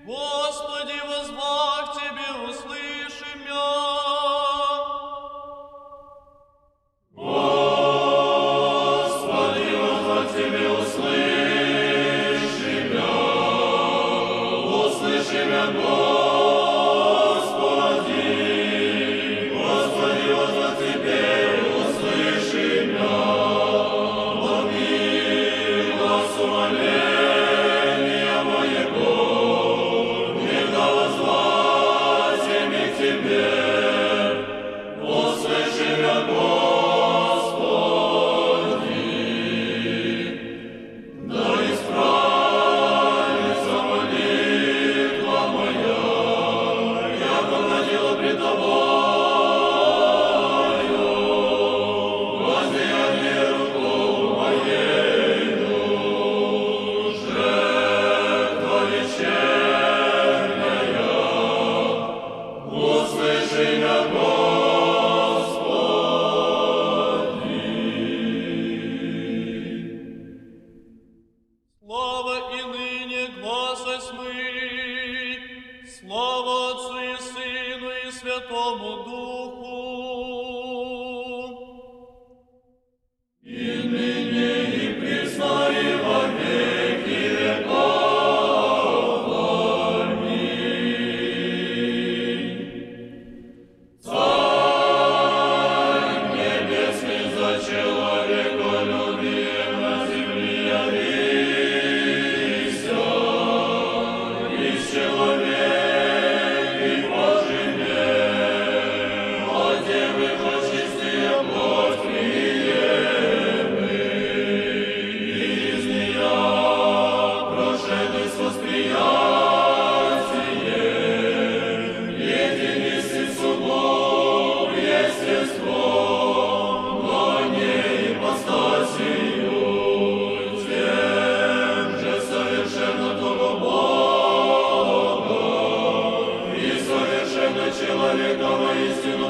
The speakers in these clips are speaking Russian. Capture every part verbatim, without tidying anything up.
Господи, воззвах Тебе, услыши мя. Господи, воззвах Тебе, услыши мя. Услыши мя, Господи. Господи, воззвах Тебе, услыши мя. Помилуй глаз умоления моего. Когда воззвать мне к Тебе, услыши мя, Господи. Да исправится молитва моя, яко ходила пред Тобою, воздеяние рукою моею, жертва вечерняя, услыши мя, Господи. Слава и ныне глас осьмы, слава Отцу и Сыну и Святому Духу. И ныне, и присно, и во веки веков. Аминь. Царь небесный, за человеколюбием на земле явися, и человек, и Божие, от девы почистые плоть приемы, из нея прошедший с восприятием, единый Сын сугуб естеством, но не ипостасию, тем же совершенно того Бога и совершенно человека воистину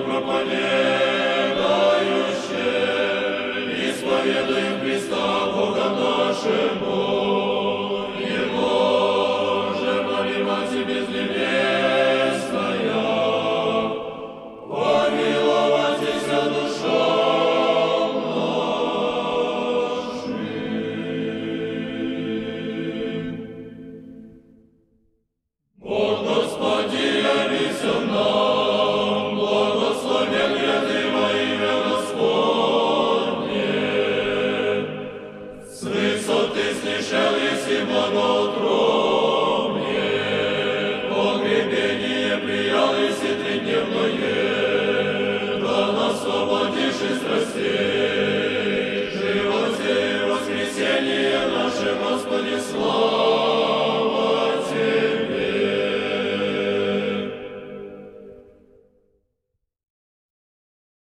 проповедающим, исповедуем Христа Бога нашему, Его же молим Тебе безнебесная, помиловатися душам нашим. Бог Господи, явися нам, благословен гряды во имя Господне. С высоты снишел еси благоутробне, погребение приял еси тридневное, да освободишь из страстей, животе и воскресение наше, Господи, слава.